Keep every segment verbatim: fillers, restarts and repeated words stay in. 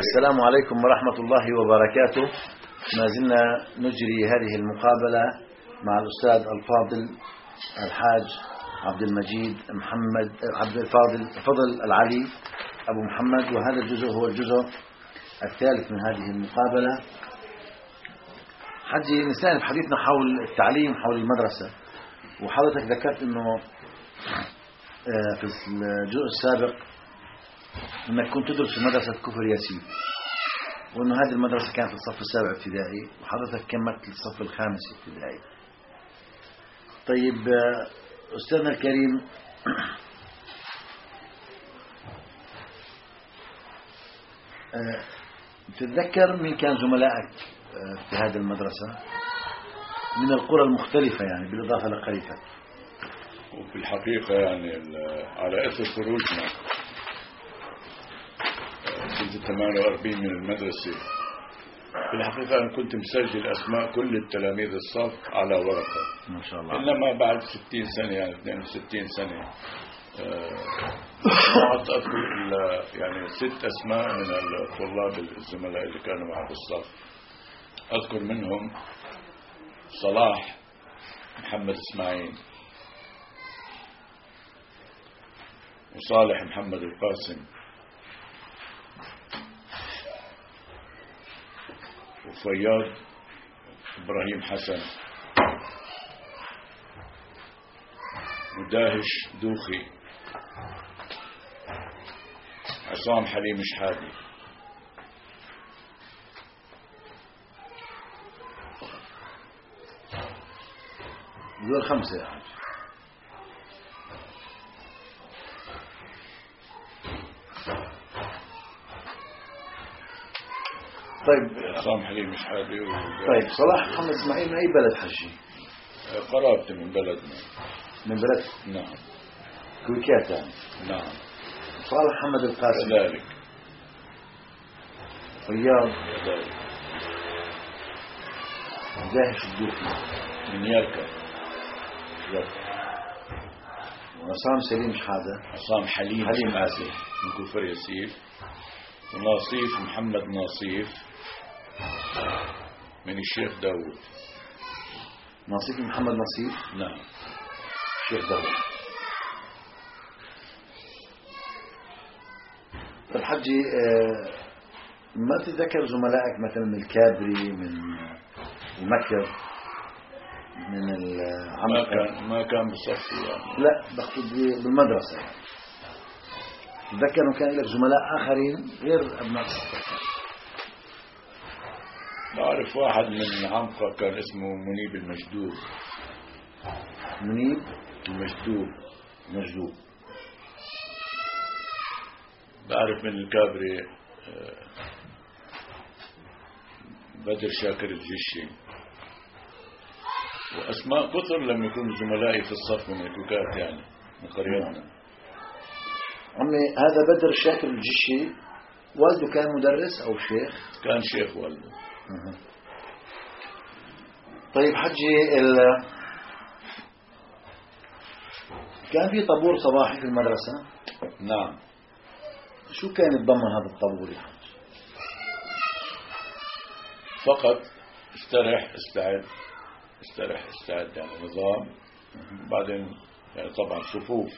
السلام عليكم ورحمة الله وبركاته. ما زلنا نجري هذه المقابلة مع الأستاذ الفاضل الحاج عبد المجيد محمد عبد الفاضل فضل العلي أبو محمد، وهذا الجزء هو الجزء الثالث من هذه المقابلة. حجي نستأنف حديثنا حول التعليم، حول المدرسة، وحضرتك ذكرت أنه في الجزء السابق أنك كنت تدرس في مدرسة كفر ياسين، وأنه هذه المدرسة كانت في الصف السابع ابتدائي، وحضرتك كملت الصف الخامس ابتدائي. طيب أستاذنا الكريم، تتذكر مين كان زملائك في هذه المدرسة من القرى المختلفة، يعني بالإضافة لقريتك؟ وفي الحقيقة يعني على أثر خروجنا كنت ثمانية وأربعين من المدرسة. في الحقيقة أنا كنت مسجل أسماء كل التلاميذ الصف على ورقة ما شاء الله. إنما بعد ستين سنة، يعني اثنين وستين سنة، قعدت أذكر إلا يعني ست أسماء من الطلاب الزملاء اللي كانوا معي بالصف. أذكر منهم صلاح محمد إسماعيل، وصالح محمد القاسم، وفياض إبراهيم حسن، وداهش دوخي، عصام حليم شحادي. دول خمسة يعني. طيب عصام حليم شحادي. طيب صلاح محمد اسماعيل من أي بلد حجي؟ قرابتي من بلدنا. من بلد؟ نعم. كويكات يعني. نعم. صالح محمد القاسم كذلك. فياض كذلك. داهش الدوخي من يركب. وعصام سليم شحادة. عصام حليم حليم آسف من كفر ياسين. وناصيف محمد ناصيف من الشيخ داود. ناصيف محمد ناصيف. نعم. الشيخ داود. الحجي ما تتذكر زملائك مثلا من الكابري، من المكر، من العمق؟ ما كان ما كان بصفي يعني. لا بقصد بالمدرسة يعني. تذكر انه كان لك زملاء آخرين غير أبناء الصف؟ بعرف واحد من عمقة كان اسمه منيب المجدوب. منيب المجدوب. مجدوب. بعرف من الكابري بدر شاكر الجيشي. وأسماء كثر لم يكونوا زملائي في الصف من الكوكات يعني من قريتنا. عمي هذا بدر شاكر الجيشي والده كان مدرس أو شيخ؟ كان شيخ والده. أه. طيب حجي ال... كان في طابور صباحي في المدرسة؟ نعم. شو كان يتضمن هذا الطابور يا حج؟ فقط استرح استعد استرح استعد يعني نظام. بعدين يعني طبعا صفوف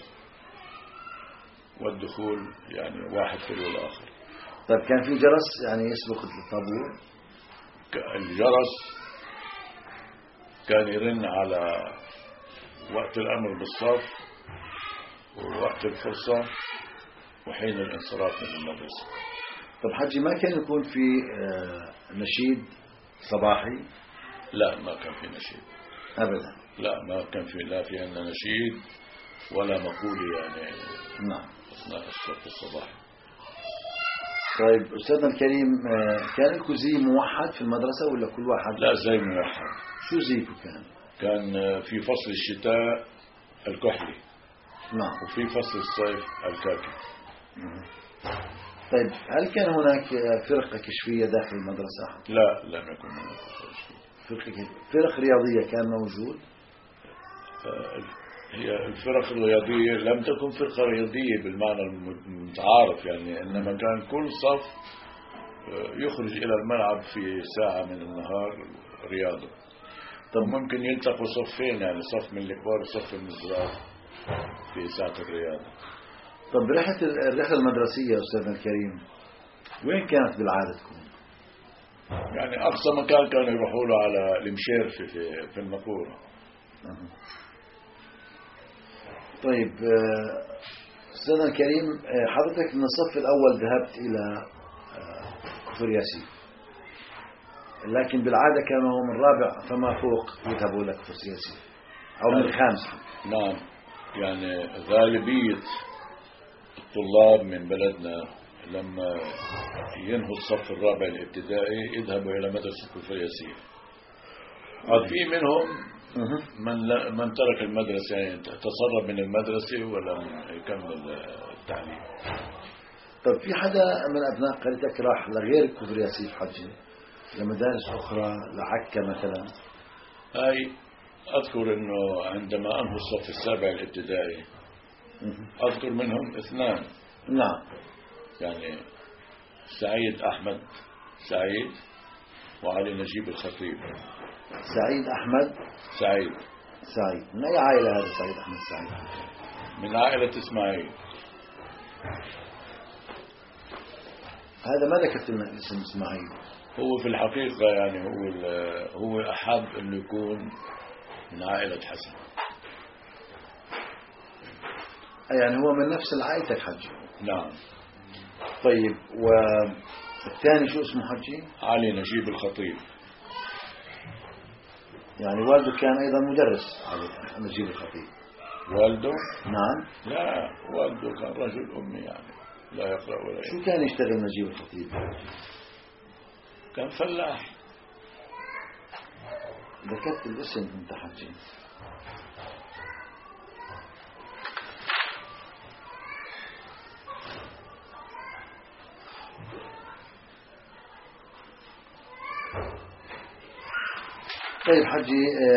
والدخول يعني واحد تلو الآخر. طيب كان في جرس يعني يسبق الطابور؟ الجرس كان يرن على وقت الأمر بالصف ووقت الفرصة وحين الانصراف من المدرسة. طب حجي ما كان يكون في نشيد صباحي؟ لا ما كان في نشيد أبدا. لا ما كان في، لا في عندنا نشيد ولا مقولة يعني. نعم. أثناء الصف الصباحي. طيب أستاذنا الكريم، كان لكم زي موحد في المدرسة ولا كل واحد؟ لا زي موحد. شو زيكم كان؟ كان في فصل الشتاء الكحلي. نعم. وفي فصل الصيف الكاكي. طيب هل كان هناك فرقة كشفية داخل المدرسة؟ لا لم يكن هناك فرقة فرق رياضية كان موجود؟ هي الفرق الرياضية لم تكن فرقة رياضية بالمعنى المتعارف يعني، إنما كان كل صف يخرج إلى الملعب في ساعة من النهار رياضة. طب ممكن يلتقوا صفين، يعني صف من الكبار وصف من الصغار في ساعة الرياضة. طب رحلة الرحلة المدرسية أستاذنا الكريم وين كانت بالعادة تكون؟ يعني أقصى مكان كانوا يروحوا له على المشير في في, في النقورة. أه. طيب أستاذنا الكريم، حضرتك من الصف الأول ذهبت إلى كفر ياسين، لكن بالعادة كانوا من الرابع فما فوق يذهبوا إلى كفر ياسين أو من الخامس. نعم، يعني غالبية الطلاب من بلدنا لما ينهوا الصف الرابع الابتدائي يذهبوا إلى مدرسة كفر ياسين. في منهم من من ترك المدرسة، يعني تسرب من المدرسة ولم يكمل التعليم. طب في حدا من أبناء قريتك راح لغير كفر ياسين حجي لمدارس أخرى لعكا مثلا؟ هاي أذكر أنه عندما أنهوا الصف السابع الابتدائي أذكر منهم اثنان. نعم، يعني سعيد أحمد سعيد وعلي نجيب الخطيب. سعيد أحمد سعيد سعيد من أي عائلة هذا سعيد أحمد سعيد؟ من عائلة إسماعيل. هذا ما ذكرت لنا اسم إسماعيل. هو في الحقيقة يعني هو هو أحب أنه يكون من عائلة حسن. يعني هو من نفس عائلتك حجي؟ نعم. طيب والثاني شو اسمه حجي؟ علي نجيب الخطيب. يعني والده كان أيضا مدرس علي نجيب الخطيب. والده؟ نعم. لا، والده كان رجل أمي يعني لا يقرأ ولا يكتب. شو كان يشتغل نجيب الخطيب؟ كان فلاح. ذكرت الاسم انت حجي. طيب حجي،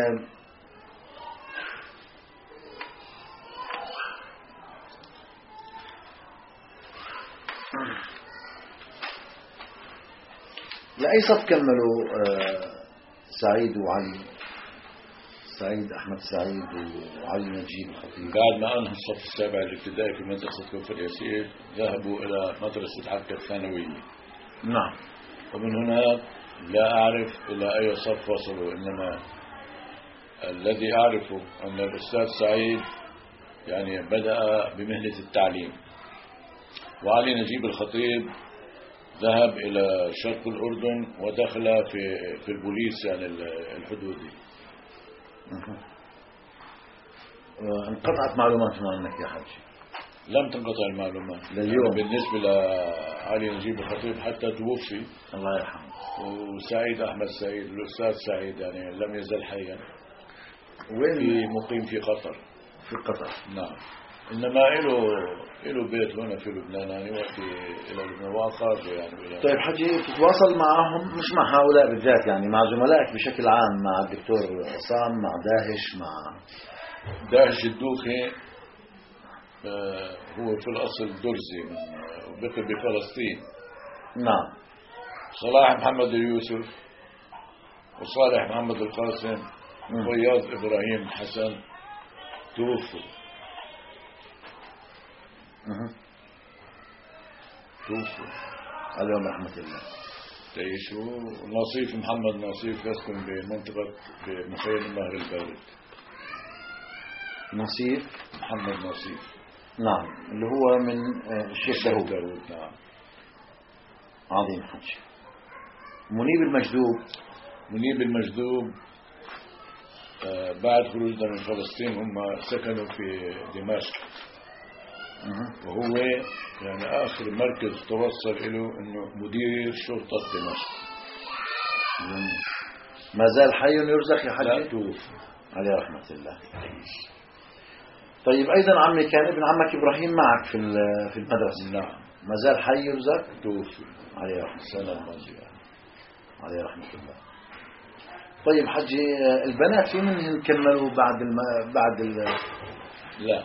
لأي صف كملوا سعيد وعلي؟ سعيد أحمد سعيد وعلي نجيب الخطيب. بعد ما أنهوا الصف السابع الابتدائي في مدرسة كفر ياسين ذهبوا إلى مدرسة عكا الثانوية. نعم. ومن هناك لا أعرف إلى أي صف وصلوا، إنما الذي أعرفه أن الأستاذ سعيد يعني بدأ بمهنة التعليم، وعلي نجيب الخطيب ذهب إلى شرق الأردن ودخل في في البوليس يعني الحدودي. انقطعت معلوماتنا عنك يا حجي. لم تنقطع المعلومات لليوم بالنسبة لعلي نجيب الخطيب حتى توفي الله يرحمه. وسعيد أحمد سعيد الأستاذ سعيد يعني لم يزل حيا. وين؟ في مقيم في قطر. في قطر. نعم. إنما له له بيت هنا في لبنان يعني وفي إلى لبنان وأقاربه يعني إلى. طيب حجي، تتواصل معهم مش مع هؤلاء بالذات، يعني مع زملائك بشكل عام، مع الدكتور عصام، مع داهش، مع داهش الدوخي؟ آه هو في الأصل درزي وبقي بفلسطين. نعم. صلاح محمد اليوسف وصالح محمد القاسم وياض إبراهيم حسن توفوا. أه. توفوا عليهم رحمة الله. تعيشوا. نصيف محمد نصيف يسكن بمنطقة بمخيم النهر البارد. نصيف محمد نصيف. نعم، اللي هو من الشيخ داود. داود. نعم. عظيم حج. منيب المجذوب. منيب المجذوب آه بعد خروجنا من فلسطين هم سكنوا في دمشق. أه. وهو يعني آخر مركز توصل إله إنه مدير شرطة دمشق. ما زال حي يرزق يا حجي؟ لا توفي عليه رحمة الله. طيب أيضا عمي كان ابن عمك إبراهيم معك في في المدرسة؟ نعم. ما زال حي يرزق؟ توفي عليه رحمة السنة الماضية. عليه رحمة الله. طيب حجي، البنات في منهم كملوا بعد الم... بعد ال... لا،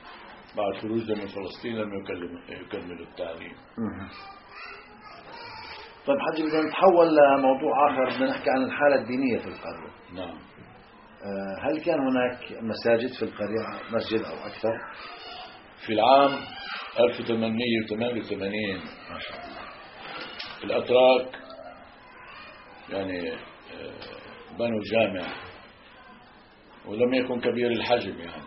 بعد خروجنا من فلسطين لم يكملوا التعليم. طيب حجي بدنا نتحول لموضوع آخر، بدنا نحكي عن الحالة الدينية في القرية. نعم. هل كان هناك مساجد في القرية، مسجد أو أكثر؟ في العام ألف وثمانمئة وثمانية وثمانين الأتراك يعني بنوا جامع، ولم يكن كبير الحجم يعني،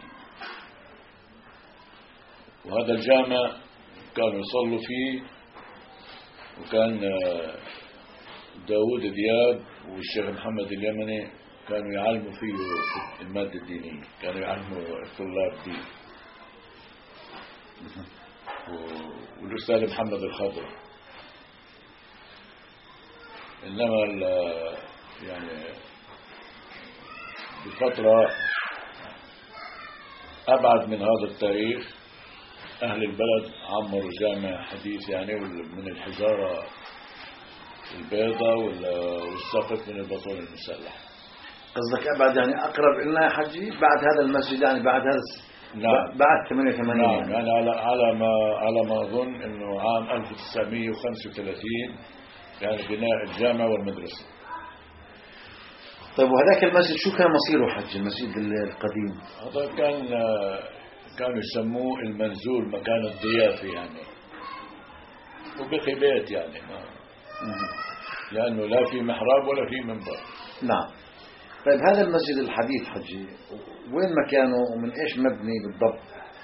وهذا الجامع كانوا يصلوا فيه، وكان داود دياب والشيخ محمد اليمني كانوا يعلموا فيه المادة الدينية، كانوا يعلموا الطلاب دين، والأستاذ محمد الخضر. إنما يعني بفترة أبعد من هذا التاريخ أهل البلد عمروا جامع حديث يعني من الحجارة البيضاء والسقف من البطون المسلح. قصدك أبعد يعني أقرب إلنا يا حجي بعد هذا المسجد، يعني بعد هذا نعم. بعد ثمانية وثمانين. نعم يعني على على ما على ما أظن إنه عام ألف وتسعمئة وخمسة وثلاثين يعني بناء الجامع والمدرسة. طيب وهذاك المسجد شو كان مصيره حج المسجد القديم؟ هذا كان كانوا يسموه المنزول، مكان الضيافة يعني، وبقي بيت يعني ما لأنه لا في محراب ولا في منبر. نعم. طيب هذا المسجد الحديث حجي وين مكانه ومن إيش مبني بالضبط؟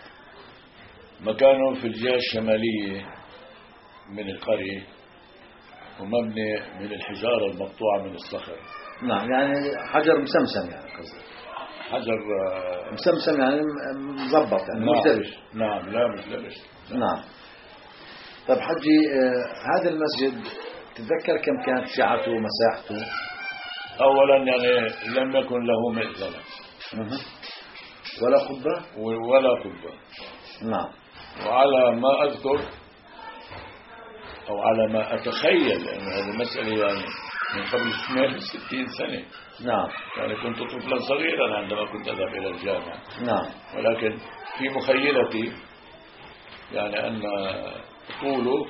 مكانه في الجهة الشمالية من القرية، ومبني من الحجارة المقطوعة من الصخر. نعم يعني حجر مسمسم يعني قصدي. حجر مسمسم يعني مضبط يعني. نعم. مش دبش. نعم لا مش دبش. نعم. نعم. طيب حجي آه هذا المسجد تتذكر كم كانت سعته ومساحته؟ أولا يعني لم يكن له مئذنة ولا قبة ولا قبة. نعم. وعلى ما أذكر أو على ما أتخيل، لأن هذه مسألة يعني من قبل اثنين وستين سنة. نعم. يعني كنت طفلا صغيرا عندما كنت أذهب إلى الجامعة. نعم. ولكن في مخيلتي يعني أن طوله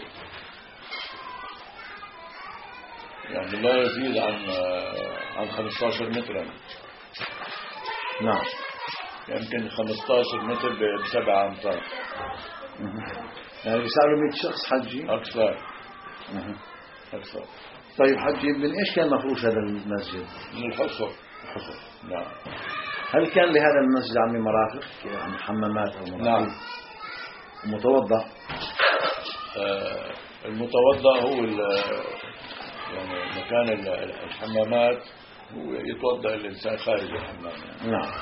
يعني لا يزيد عن عن خمسة عشر مترا. نعم. يمكن خمسة عشر متر بسبعة أمتار. يعني بيساوي مئة شخص حجي؟ أكثر. أكثر. طيب حجي من إيش كان مفروش هذا المسجد؟ من الحصر. الحصر. نعم. هل كان لهذا المسجد عمي مرافق يعني حمامات أو مرافق؟ نعم. متوضأ؟ آه المتوضأ هو يعني مكان الحمامات هو يتوضأ الإنسان خارج الحمام يعني. نعم.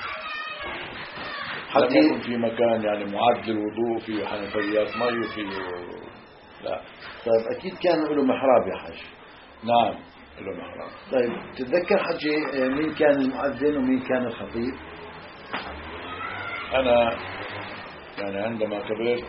لم يكن في مكان يعني معد للوضوء فيه حنفيات مي وفيه لا. طيب أكيد كان له محراب يا حج. نعم له محراب. طيب تتذكر حجي مين كان المؤذن ومين كان الخطيب؟ أنا يعني عندما كبرت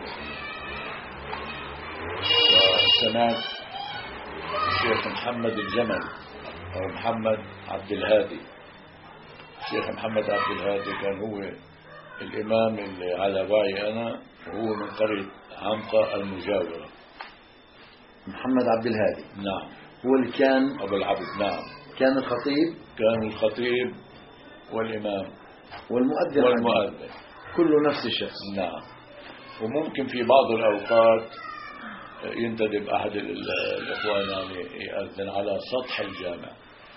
سمعت الشيخ محمد الجمل أو محمد عبد الهادي. الشيخ محمد عبد الهادي كان هو الإمام اللي على وعي أنا، وهو من قرية عنقة المجاورة. محمد عبد الهادي. نعم. هو اللي كان أبو العبد. نعم. كان الخطيب. كان الخطيب والإمام والمؤذن. والمؤذن كله نفس الشخص. نعم. وممكن في بعض الأوقات ينتدب أحد الإخوان يعني يأذن على سطح الجامع.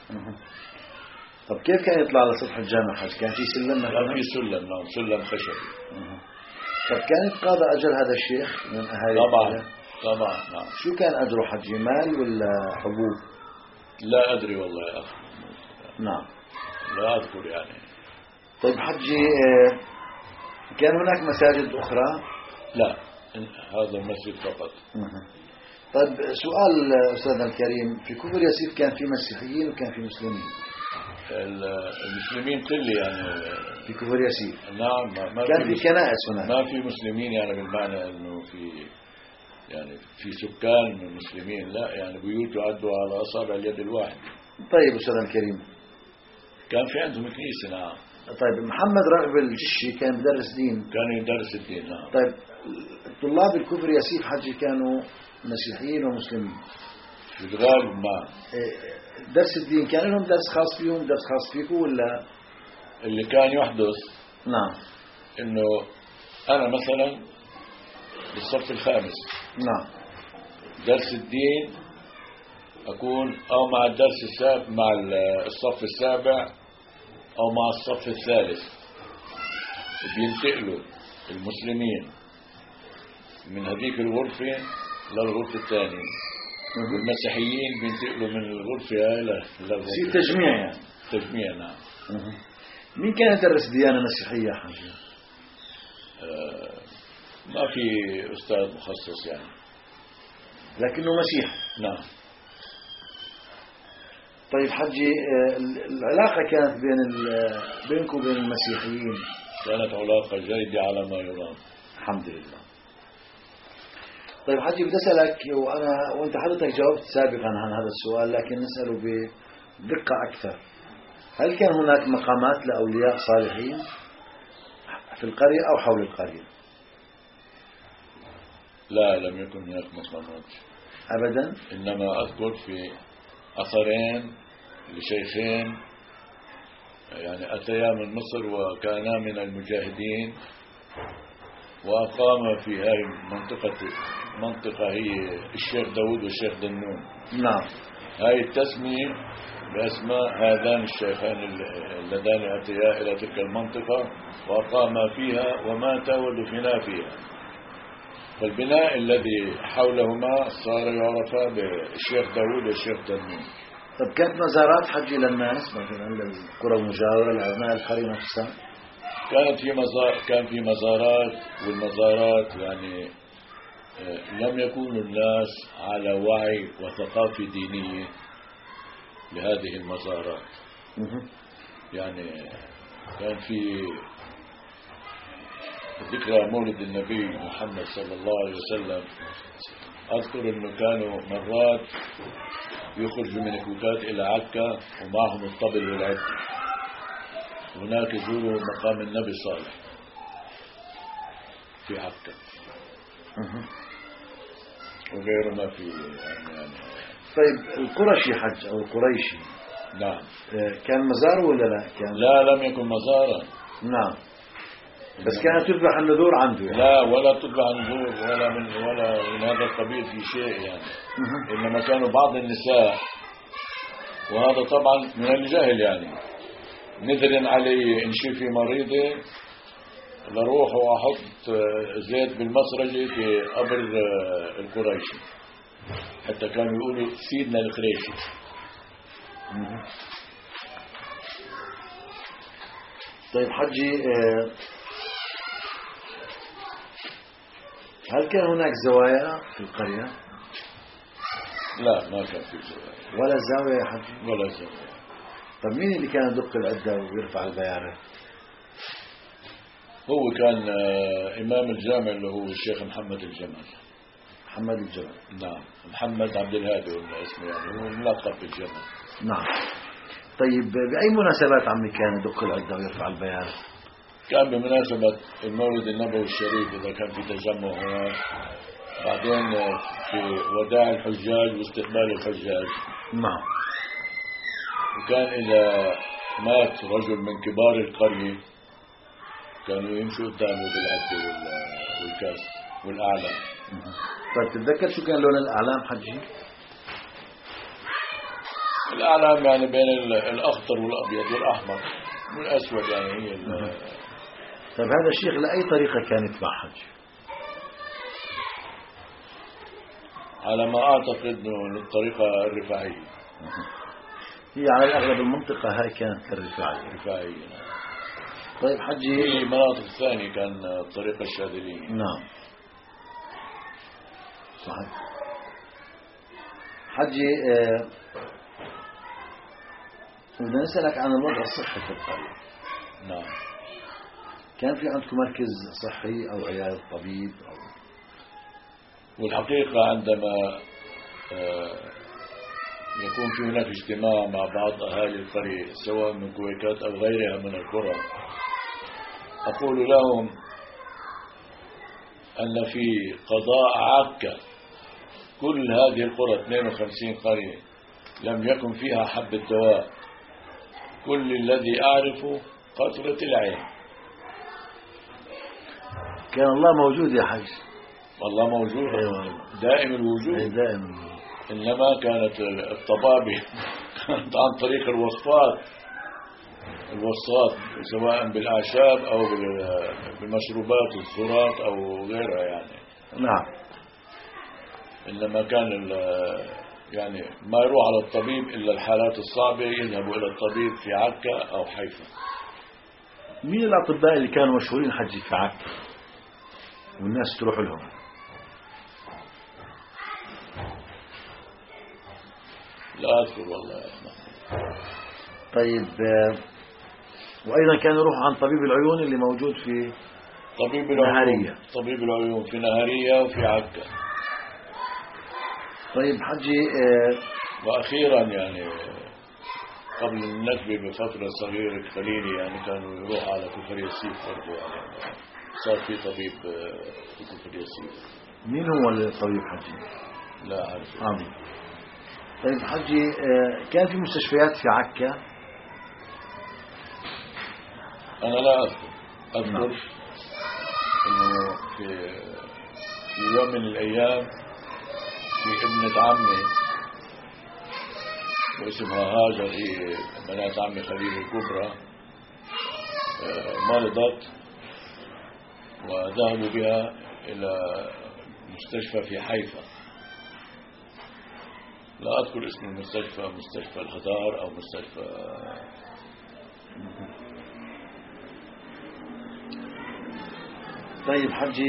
طب كيف كان يطلع على سطح الجامع حج؟ كان في سلم مثلا؟ كان في سلم. نعم سلم خشبي. طب كان يتقاضى أجر هذا الشيخ من أهالي؟ طبعا طبعا. نعم. شو كان أجره حج؟ مال ولا حبوب؟ لا أدري والله يا أخي. نعم. لا أذكر يعني. طيب حجي كان هناك مساجد أخرى؟ لا هذا المسجد فقط. طيب سؤال أستاذنا الكريم، في كفر ياسيف كان في مسيحيين وكان في مسلمين؟ المسلمين قلة يعني في كفر ياسيف. نعم. ما, ما كان في, في كنائس هناك. ما في مسلمين يعني بالمعنى أنه في يعني في سكان مسلمين، لا يعني بيوت يعدوا على أصابع اليد الواحد. طيب أستاذنا الكريم كان في عندهم كنيسة. نعم. طيب محمد راغب الجشي كان يدرس دين؟ كان يدرس الدين. نعم. طيب طلاب الكفر ياسيف حجي كانوا مسيحيين ومسلمين؟ بالغالب ما درس الدين كان لهم درس خاص فيهم درس خاص فيكم ولا؟ اللي كان يحدث نعم. إنه أنا مثلا بالصف الخامس نعم. درس الدين أكون أو مع الدرس السابع مع الصف السابع أو مع الصف الثالث. بينتقلوا المسلمين من هذيك الغرفة للغرفة الثانية، والمسيحيين بينتقلوا من الغرفة هاي للغرفة. في تجميع يعني. تجميع نعم. مين كان يدرس ديانة مسيحية يا حاج؟ آه ما في أستاذ مخصص يعني، لكنه مسيحي. نعم. طيب حجي، العلاقة كانت بين بينكم وبين المسيحيين؟ كانت علاقة جيدة على ما يرام. الحمد لله. طيب حجي، بدي أسألك، وأنا وأنت حضرتك جاوبت سابقا عن هذا السؤال، لكن نسأله بدقة أكثر. هل كان هناك مقامات لأولياء صالحين في القرية أو حول القرية؟ لا، لم يكن هناك مقامات أبدا. إنما أذكر في أثرين لشيخين يعني أتيا من مصر وكانا من المجاهدين، وأقام في هذه المنطقة منطقة هي الشيخ داود والشيخ دنون. نعم. هاي التسمية بأسماء هذان الشيخان اللذان أتيا إلى تلك المنطقة وأقام فيها وماتا ودفنا فيها. فالبناء الذي حولهما صار يعرف بالشيخ داود والشيخ دنون. طب كانت مزارات حجي للناس مثلا للقرى المجاورة لأبناء القرية نفسها؟ كانت في مزار كان في مزارات، والمزارات يعني لم يكون الناس على وعي وثقافة دينية لهذه المزارات. يعني كان في ذكرى مولد النبي محمد صلى الله عليه وسلم، أذكر أنه كانوا مرات يخرجوا من كوكات إلى عكا ومعهم الطبل والعد، هناك يزوروا مقام النبي صالح في عكا وغيره ما في يعني, يعني طيب القرشي حج أو القريشي، نعم، كان مزار ولا لا؟ كان لا، لم يكن مزارا. نعم. بس كانت تذبح النذور عنده يعني. لا، ولا تذبح النذور ولا من ولا من هذا القبيل في شيء يعني. إنما كانوا بعض النساء، وهذا طبعا من الجهل يعني، نذر علي إن شفي مريضة لروح وأحط زيت بالمسرجة في قبر القريشي، حتى كانوا يقولوا سيدنا القريشي. طيب حجي، هل كان هناك زوايا في القرية؟ لا، ما كان في زوايا ولا زاوية يا حجي؟ ولا زوايا. طب مين اللي كان يدق العدة ويرفع البيانة؟ هو كان إمام الجامع اللي هو الشيخ محمد الجمل. محمد الجمل. نعم، محمد عبد الهادي ولا اسمه يعني، هو ملقب بالجمل. نعم. طيب بأي مناسبات عمي كان يدق العدة ويرفع البيانة؟ كان بمناسبة المولد النبوي الشريف إذا كان في تجمع هناك، بعدين في وداع الحجاج واستقبال الحجاج. نعم. وكان إذا مات رجل من كبار القرية كانوا يمشوا قدامه بالعدة والكاس والأعلام. طيب تتذكر شو كان لون الأعلام حجي؟ الأعلام يعني بين الأخضر والأبيض والأحمر والأسود يعني هي. طيب هذا الشيخ لأي طريقة كان يتبع حج؟ على ما أعتقد أنه للطريقة الرفاعية. هي على الأغلب المنطقة هاي كانت الرفاعية. الرفاعية. طيب حجي، في مناطق ثانية كان الطريقة الشاذلية. نعم صحيح. حجي، آه بدنا نسألك عن الوضع الصحي في القرية. نعم. كان في عندكم مركز صحي أو عيادة طبيب أو؟ والحقيقة عندما يكون في هناك اجتماع مع بعض أهالي القرية سواء من كويكات أو غيرها من القرى، أقول لهم أن في قضاء عكا كل هذه القرى اثنين وخمسين قرية لم يكن فيها حبة دواء. كل الذي أعرفه قطرة العين. كان الله موجود يا حج. والله موجود دائم الوجود. دائم. إنما كانت الطبابة كانت عن طريق الوصفات الوصفات سواء بالأعشاب أو بالمشروبات الزرات أو غيرها يعني. نعم. إنما كان يعني ما يروح على الطبيب إلا الحالات الصعبة يذهبوا إلى الطبيب في عكا أو حيفا. مين الأطباء اللي كانوا مشهورين حجي في عكا والناس تروح لهم؟ لا أذكر والله. طيب، وأيضا كان يروح عن طبيب العيون اللي موجود في طبيب العيون نهارية. طبيب العيون في نهارية وفي عكا. طيب حجي، وأخيرا يعني قبل النكبة بفترة صغيرة قليلة يعني كانوا يروح على كفر ياسيف برضه يعني صار في طبيب في كفر ياسيف. مين هو الطبيب حجي؟ لا أعرف. عظيم. طيب حجي، كان في مستشفيات في عكا؟ أنا لا أذكر أذكر إنه في في يوم من الأيام في ابنة عمي واسمها هاجر، هي بنات عمي خليل الكبرى، مرضت وذهبوا بها إلى مستشفى في حيفا. لا أذكر اسم المستشفى، مستشفى الخضار أو مستشفى. طيب حجي،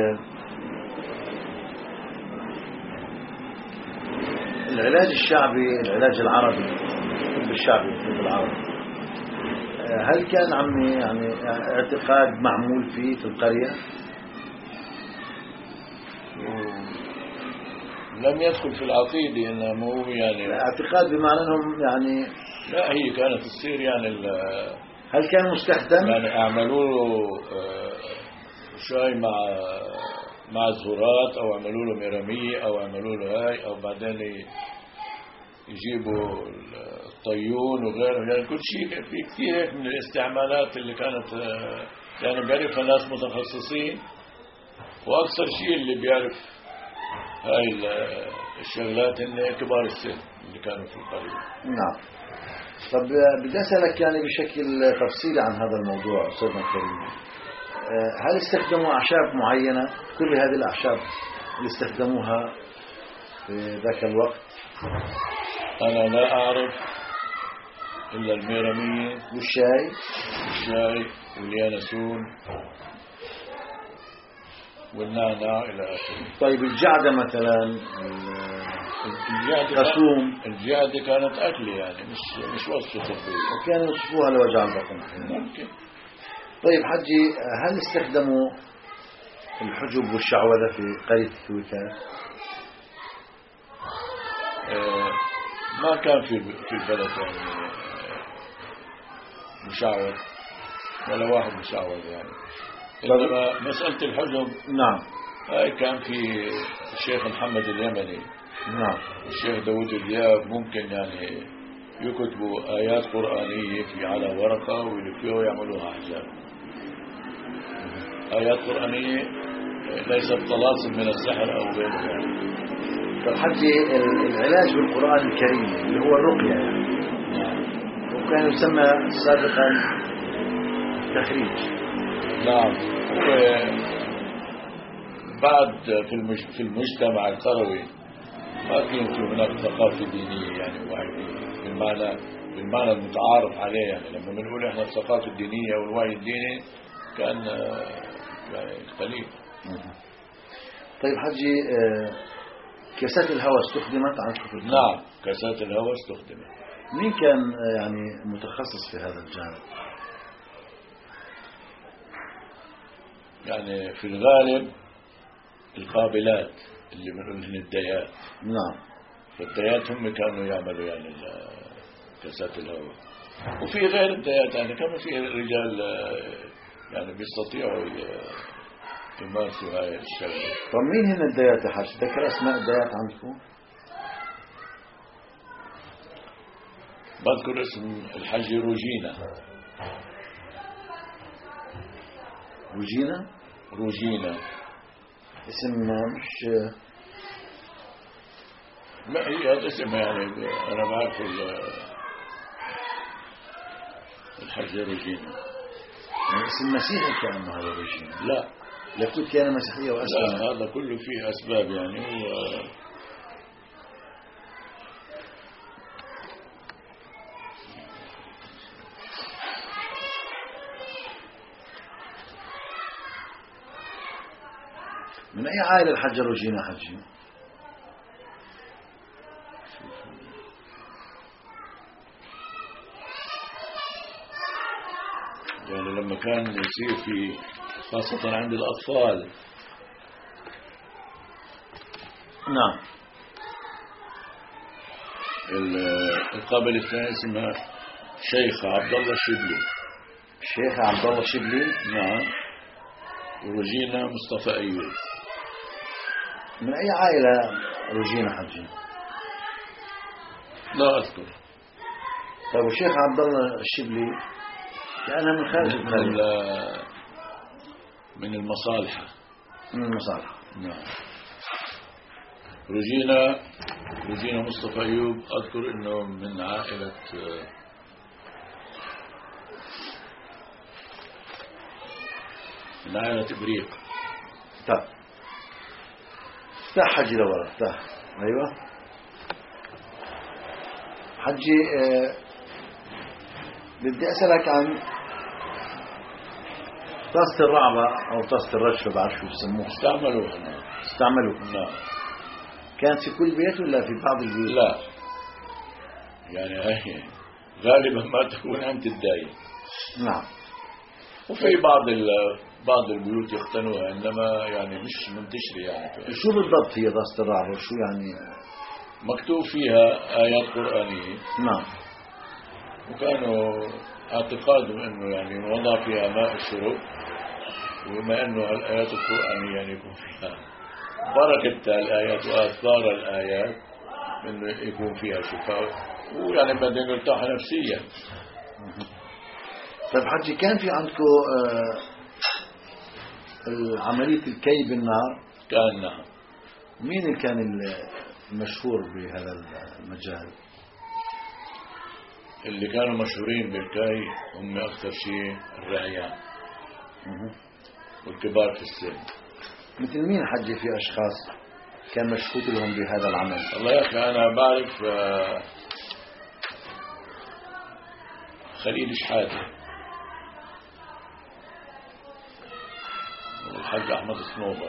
العلاج الشعبي، العلاج العربي، الطب الشعبي، الطب العربي، هل كان عمي يعني اعتقاد معمول فيه في القرية؟ لم يدخل في العقيدة إنه مو يعني اعتقاد بمعنى أنهم يعني. لا، هي كانت تصير يعني. هل كان مستخدم؟ يعني اعملوا له شاي مع مع الزهرات أو عملوا له ميرامية أو عملوا له هاي، أو بعدين يجيبوا الطيون وغيره. يعني كل شيء في كثير هيك من الاستعمالات اللي كانت يعني بيعرفها ناس متخصصين، وأكثر شيء اللي بيعرف هاي الشغلات إن كبار السن اللي كانوا في القرية. نعم. طب بدي أسألك يعني بشكل تفصيلي عن هذا الموضوع أستاذنا الكريم، هل استخدموا أعشاب معينة؟ كل هذه الأعشاب اللي استخدموها في ذاك الوقت؟ أنا لا أعرف إلا الميرامية والشاي والشاي واليانسون والنعناع إلى آخره. طيب الجعدة مثلا، القسوم. الجعدة كانت أكل يعني مش مش وصفة طبية، وكانوا يوصفوها لوجع البطن. ممكن. طيب حجي، هل استخدموا الحجب والشعوذة في قرية الثويكات؟ آه ما كان في في البلد يعني مشعوذ ولا واحد مشعوذ يعني. إنما مسألة الحجب نعم هاي كان في الشيخ محمد اليمني، نعم، الشيخ داود الدياب، ممكن يعني يكتبوا آيات قرآنية في على ورقة ويلفوها ويعملوها أحجاب. آيات قرآنية ليست طلاسم من السحر أو غيره يعني. فالحجي العلاج بالقرآن الكريم اللي هو الرقية يعني. نعم. وكان يسمى سابقا تخريج. نعم. بعد في في المجتمع القروي ما كان في هناك ثقافة دينية يعني وعي بالمعنى بالمعنى المتعارف عليه يعني. لما بنقول احنا الثقافة الدينية والوعي الديني كان يعني قليل. طيب حجي، كاسات الهواء استخدمت عن كفر؟ نعم، كاسات الهواء استخدمت. مين كان يعني متخصص في هذا الجانب؟ يعني في الغالب القابلات اللي بنقول هن الديات. نعم. فالديات هم كانوا يعملوا يعني كاسات الهواء، وفي غير الديات يعني كمان في رجال يعني بيستطيعوا يمارسوا هاي الشغلة. طب مين هن الديات يا حاج؟ تذكر أسماء الديات عندكم؟ بذكر اسم الحج روجينا. روجينا؟ روجينا اسم مش ما هي هذا اسم يعني أنا بعرف الحج روجينا يعني اسم مسيحي كأنه هذا روجينا. لا لكن كان مسيحية وأسلم. لا هذا كله فيه أسباب يعني و... من أي عائلة الحج روجينا حجي؟ يعني لما كان يصير في خاصة عند الأطفال. نعم. القابلة الثانية اسمها شيخ عبد الله الشبلي. الشيخ عبد الله الشبلي. نعم. وروجينا مصطفى أيوب. من أي عائلة روجينا حجي؟ لا أذكر. طيب الشيخ عبد الله الشبلي كأنها من خارج من, من المصالحة. من المصالحة. نعم. روجينا روجينا مصطفى أيوب أذكر إنه من عائلة من عائلة إبريق. طيب افتح حجي لورا افتح. أيوة حجي أه بدي أسألك عن طاسة الرعبة أو طاسة الرجفة بعرف شو يسموها. استعملوها. نعم. استعملوا. نعم. كانت في كل بيت ولا في بعض البيوت؟ لا يعني هي غالبا ما تكون عند الدايم. نعم. وفي بعض بعض البيوت يختنوها إنما يعني مش منتشرة يعني. شو بالضبط هي طاسة الرعبة؟ شو يعني؟ مكتوب فيها آيات قرآنية. نعم. وكانوا اعتقادهم انه يعني وضع فيها ماء الشرب وبما انه الآيات القرآنية يعني يكون فيها بركة الآيات وآثار الآيات انه يكون فيها شفاء ويعني بدنا نرتاح نفسيا. طيب حجي كان في عندكم آه عملية الكي بالنار؟ كان. نعم. مين اللي كان المشهور بهذا المجال؟ اللي كانوا مشهورين بالكي هم أكثر شيء الرعيان والكبار في السن. مثل مين حجي في أشخاص كان مشهود لهم بهذا العمل؟ الله يا أخي أنا بعرف خليل شحاتة والحاج أحمد الصنوبر.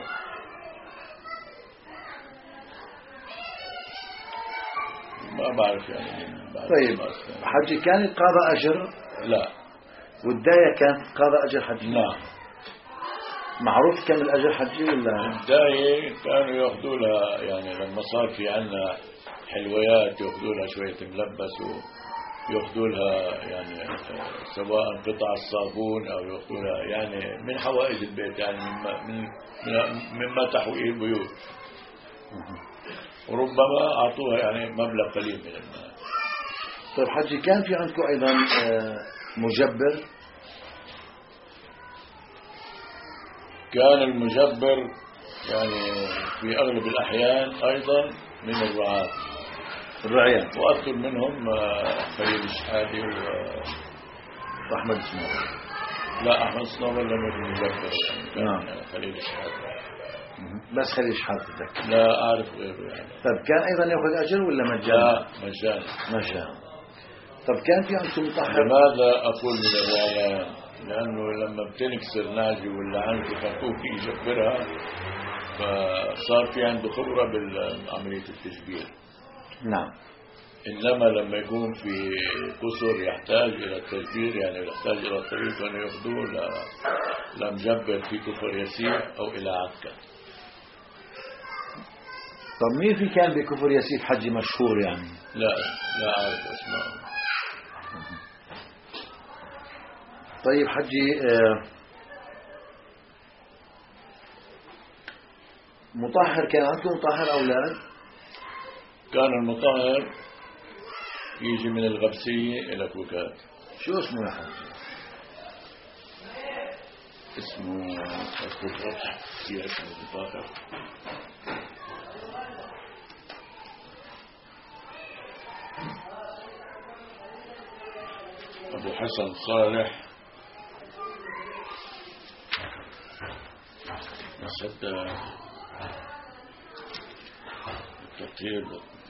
ما بعرف يعني. طيب حجي كان قاضى أجر؟ لا. والداية كانت قاضى أجر حجي؟ نعم. معروف كم الأجر حجي ولا؟ الداية كانوا يأخذوا لها يعني لما صار في عنا حلويات يأخذوا لها شوية ملبس ويأخذوا لها يعني سواء قطع الصابون أو يأخذوا لها يعني من حوائج البيت يعني مما, من مما تحويه البيوت. وربما أعطوها يعني مبلغ قليل من المال. طيب حجي كان في عندكم أيضا مجبر؟ كان المجبر يعني في أغلب الأحيان أيضا من الرعاة الرعيان. وأذكر منهم خليل الشحاتي وأحمد الصنوبر. لا أحمد الصنوبر لم يكن مجبر. نعم. خليل الشحاتي بس خليل الشحاتي تذكر. لا أعرف غيره يعني. طيب كان أيضا يأخذ أجر ولا مجانا؟ لا مجانا. مجانا. طب كان في عندكم مطهر؟ لماذا أقول من الرعيان؟ لأنه لما بتنكسر ناجي ولا عنده خطوط يجبرها فصار في عنده خبرة بعملية التجبير. نعم. إنما لما يكون في قصر يحتاج إلى التجبير يعني يحتاج إلى طريقة أن يأخذوه لمجبر في كفر يسير أو إلى عكا. طب مين في كان بكفر يسيف حجي مشهور يعني؟ لا لا أعرف أسماء. طيب حجي آه مطهر كان عندكم مطهر أولاد؟ كان المطهر يجي من الغبسية إلى كوكات. شو اسمه يا حاج؟ اسمه أذكر في اسمه المطهر أبو حسن صالح، بس حتى التطهير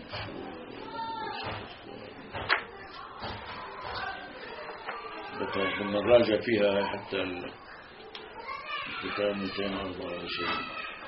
بدنا نراجع فيها حتى الكتاب مئتين وأربعة وعشرين.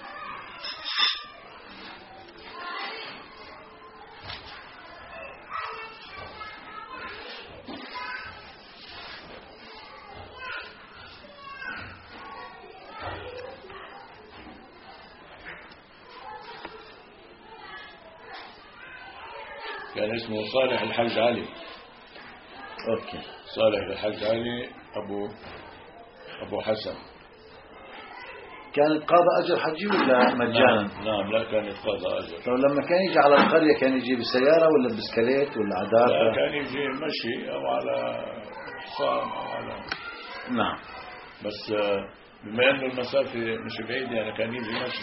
كان اسمه صالح الحج علي. أوكي. صالح الحج علي أبو أبو حسن. كان يتقاضى أجر حجي ولا مجانا؟ نعم, نعم لا كان يتقاضى أجر. طب لما كان يجي على القرية كان يجي بالسيارة ولا بسكليت ولا عدابة؟ لا كان يجي مشي أو على حصان أو على. نعم. بس بما إنه المسافة مش بعيدة يعني كان يجي مشي.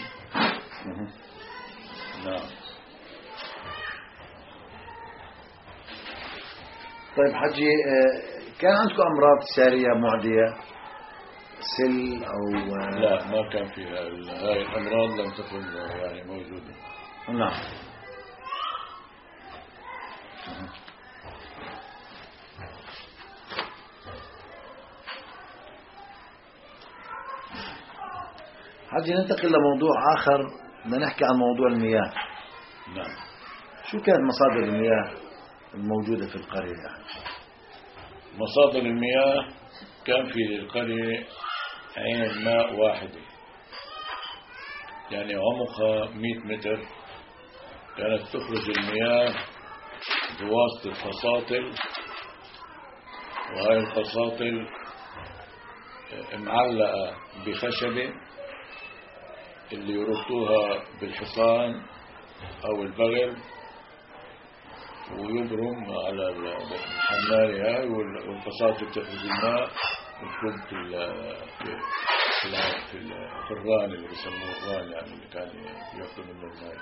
نعم. طيب حجي، كان عندكم أمراض سارية معدية سل أو؟ لا ما كان فيها هاي الأمراض، لم تكن يعني موجودة. نعم. حجي ننتقل لموضوع آخر، بدنا نحكي عن موضوع المياه. نعم. شو كانت مصادر المياه الموجودة في القرية يعني؟ مصادر المياه كان في القرية عين ماء واحدة، يعني عمقها مئة متر، كانت تخرج المياه بواسطة فساطل، وهاي الفساطل معلقة بخشبة اللي يربطوها بالحصان أو البغل ويبرم على الحمالة هاي، والفساطل تخرج الماء وتكب في في الران اللي بيسموه الران، يعني اللي كان ياخذوا منه الماء.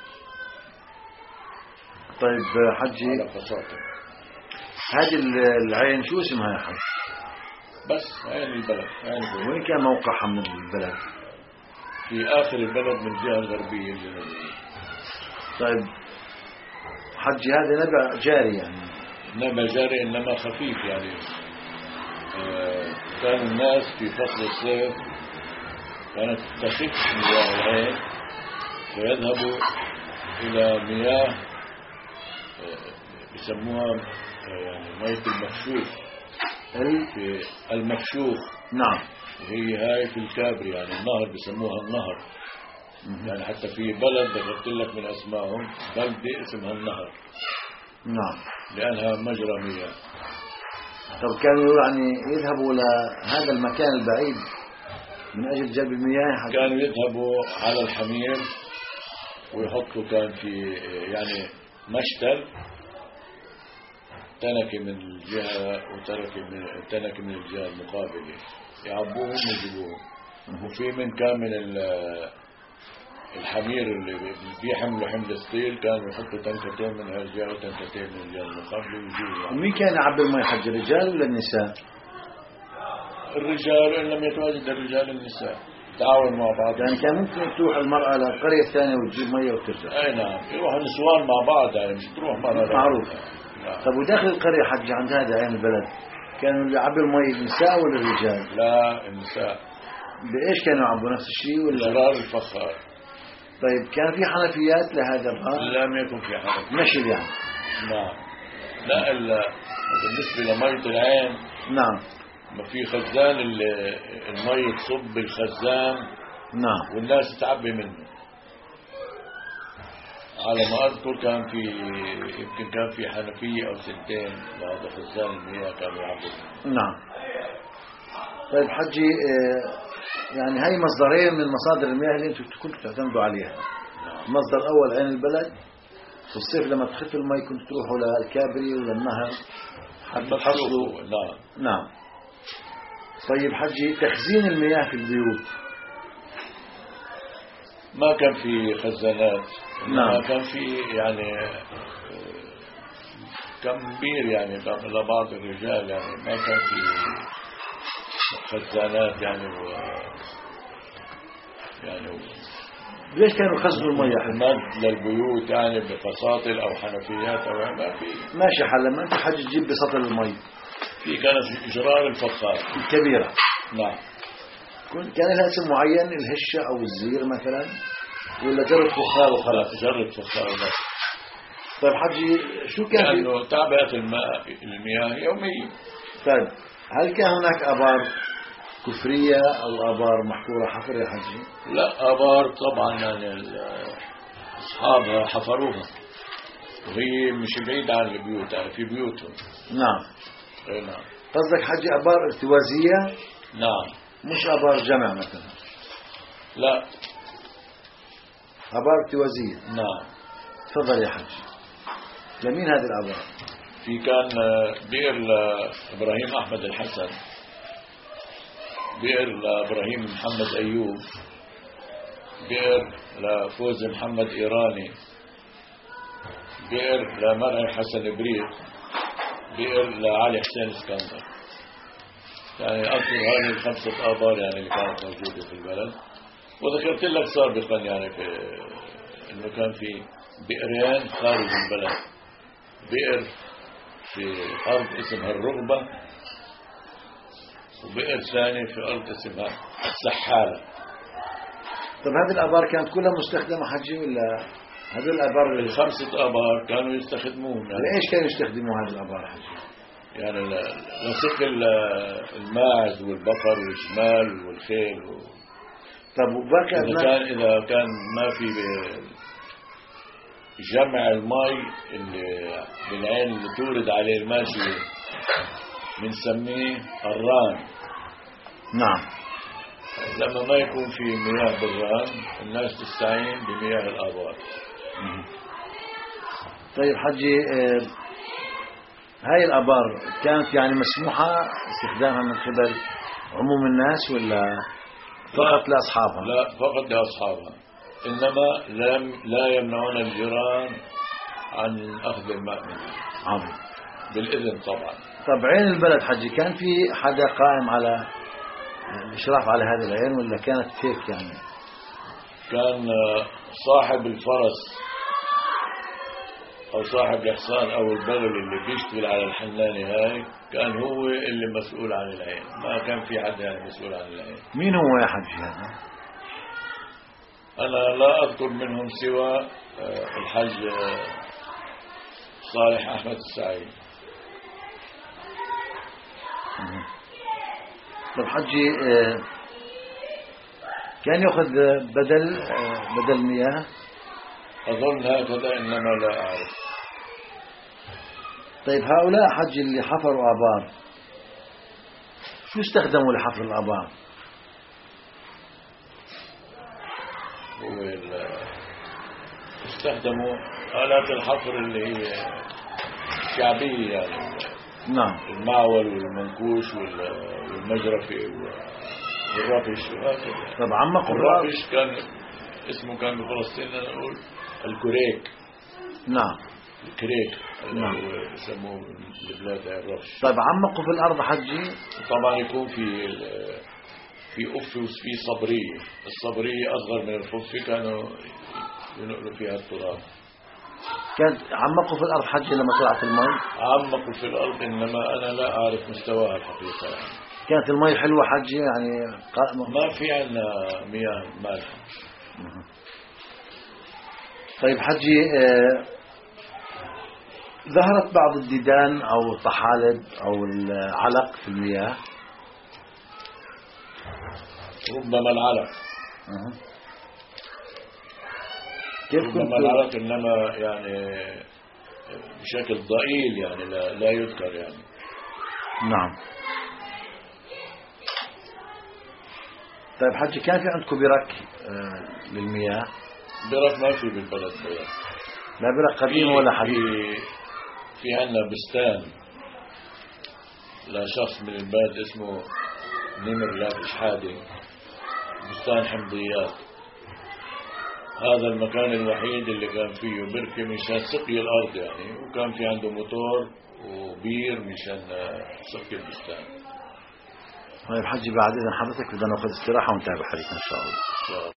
طيب حجي، على فساطل. هذه العين شو اسمها يا حج؟ بس عين البلد. عين البلد. وين كان موقعها من البلد؟ في آخر البلد من الجهة الغربية الجنوبية. طيب حجي، هذا نبع جاري يعني؟ نبع جاري إنما خفيف يعني. آه كان الناس في فصل الصيف كانت تخف مياه العين فيذهبوا إلى مياه آه بيسموها آه يعني مية المفشوخ. في المفشوخ. نعم. وهي هاي في الكابري، يعني النهر بيسموها النهر. يعني حتى في بلد ذكرت لك من أسمائهم بلدة اسمها النهر. نعم. لأنها مجرى مياه. طب كانوا يعني يذهبوا لهذا المكان البعيد من أجل جلب المياه؟ كانوا يذهبوا على الحمير ويحطوا، كان في يعني مشتل، تنكة من الجهة وتنكة من تنكة من الجهة المقابلة، يعبوهم ويجيبوهم. وفي من كان من الحمير اللي بيحملوا حمل ستيل كانوا يحطوا تنكتين من هالجهة وتنكتين من الجهة المقابلة ويجيبوا. ومين كان يعبي المي حج، الرجال ولا النساء؟ الرجال، وإن لم يتواجد الرجال النساء تعاون مع بعض. يعني كان ممكن تروح المرأة للقرية الثانية وتجيب مية وترجع؟ أي نعم، يروحوا النسوان مع بعض، يعني مش تروح مرة. معروف. طب وداخل القرية حج عند هذا عين البلد كانوا اللي يعبوا المي النساء ولا الرجال؟ لا النساء. بإيش كانوا يعبوا، نفس الشيء ولا؟ جرار الفخار. طيب كان في حنفيات لهذا الران؟ لم يكن في حنفيات. نشل يعني؟ نعم. لا إلا بالنسبة لمية العين. نعم. ما في خزان المي تصب بالخزان. نعم. والناس تعبي منه. على ما أذكر كان في يمكن كان في حنفية أو سنتين لهذا خزان المياه كانوا يعبوا. نعم. طيب حجي، يعني هاي مصدرين من مصادر المياه اللي انتم كنتوا تعتمدوا عليها. المصدر الأول عين البلد. في الصيف لما تخف المي كنت تروحوا للكابري وللنهر حتى تحصلوا. نعم نعم. طيب حجي، تخزين المياه في البيوت ما كان في خزانات. نعم. ما كان في يعني كم كبير يعني لبعض الرجال، يعني ما كان في خزانات يعني و يعني و ليش كانوا يخزنوا المياه حجي؟ مد للبيوت يعني بفساطل او حنفيات او ما في. ماشي حل. لما انت حجي تجيب بسطل المي في كانت جرار الفخار الكبيرة. نعم. كان لها اسم معين، الهشة او الزير مثلا، ولا جرة فخار وخلاص؟ جرة فخار بس. طيب حجي، شو كان في؟ لأنه تعبئة الماء المياه يوميا. طيب هل كان هناك آبار كفرية أو آبار محفورة حفر يا حجي؟ لا، آبار طبعا يعني أصحابها حفروها وهي مش بعيدة عن البيوت، يعني في بيوتهم. نعم. اي نعم. قصدك حجي آبار ارتوازية؟ نعم. مش آبار جمع مثلا؟ لا، آبار ارتوازية. نعم. تفضل يا حجي. لمين هذه الآبار؟ في كان بئر لإبراهيم أحمد الحسن، بئر لإبراهيم محمد أيوب، بئر لفوز محمد إيراني، بئر لمرعي حسن بريق، بئر لعلي حسين اسكندر. يعني أذكر هذه الخمسة آبار يعني اللي كانت موجودة في البلد. وذكرت لك سابقا يعني في إنه كان في بئرين خارج البلد، بئر في أرض اسمها الرغبة، وبئر ثاني في أرض اسمها السحالة. طب هذه الآبار كانت كلها مستخدمة حجي ولا هذول الآبار؟ الخمسة آبار كانوا يستخدموهم. يعني لإيش كانوا يستخدموا هذه الآبار حجي؟ يعني لسقي الماعز والبقر والجمال والخيل و... طب وباقي إذا كان إذا كان ما في جمع الماء اللي بالعين اللي تورد عليه الماشي بنسميه الران. نعم. لما ما يكون في مياه بالران الناس تستعين بمياه الآبار. طيب حجي، آه هاي الآبار كانت يعني مسموحة استخدامها من قبل عموم الناس ولا فقط لأصحابها؟ لا، فقط لأصحابها، إنما لم لا يمنعون الجيران عن أخذ الماء منها. عظيم. بالإذن طبعا. طب عين البلد حجي، كان في حدا قائم على الإشراف على هذا العين ولا كانت هيك يعني؟ كان صاحب الفرس أو صاحب الإحصان أو البلد اللي بيشتغل على الحنانة هاي كان هو اللي مسؤول عن العين، ما كان في حد يعني مسؤول عن العين. مين هو يا حجي هذا؟ أنا لا أذكر منهم سوى الحج صالح أحمد السعيد. طب حجي، كان يأخذ بدل بدل مياه؟ أظن هكذا، إنما لا أعرف. طيب هؤلاء حجي اللي حفروا آبار شو استخدموا لحفر الآبار؟ هو استخدموا آلات الحفر اللي هي شعبية يعني. نعم. المعول والمنكوش والمجرفة والرافش وهكذا. طب عمقوا الرافش كان اسمه كان بفلسطين نقول الكريك. نعم. الكريك. نعم. يسموه البلاد الرافش. طيب عمقوا في الأرض حجي؟ طبعا يكون في في أف وفي صبرية. الصبرية أصغر من الخف كانوا ينقلوا فيها التراب. كانت عمقوا في الأرض حجي لما طلعت المي؟ عمقوا في الأرض، إنما أنا لا أعرف مستواها الحقيقة يعني. كانت المي حلوة حجي يعني؟ ما في عنا مياه مالحة. طيب حجي، آه ظهرت بعض الديدان أو الطحالب أو العلق في المياه؟ ربما العلق. أه. كيف كنت؟ ربما العلق، إنما يعني بشكل ضئيل يعني لا, لا يذكر يعني. نعم. طيب حجي، كان في عندكم برك آه للمياه؟ برك ما في بالبلد برك. لا برك قديم ولا حديث. في في عندنا بستان لشخص من البلد اسمه نمر لابش حادي، بستان حمضيات. هذا المكان الوحيد اللي كان فيه بركة مشان سقي الأرض يعني، وكان في عنده موتور وبير مشان سقي البستان. طيب حجي بعد إذن حضرتك بدنا ناخذ استراحة ونتابع حديثنا إن شاء الله.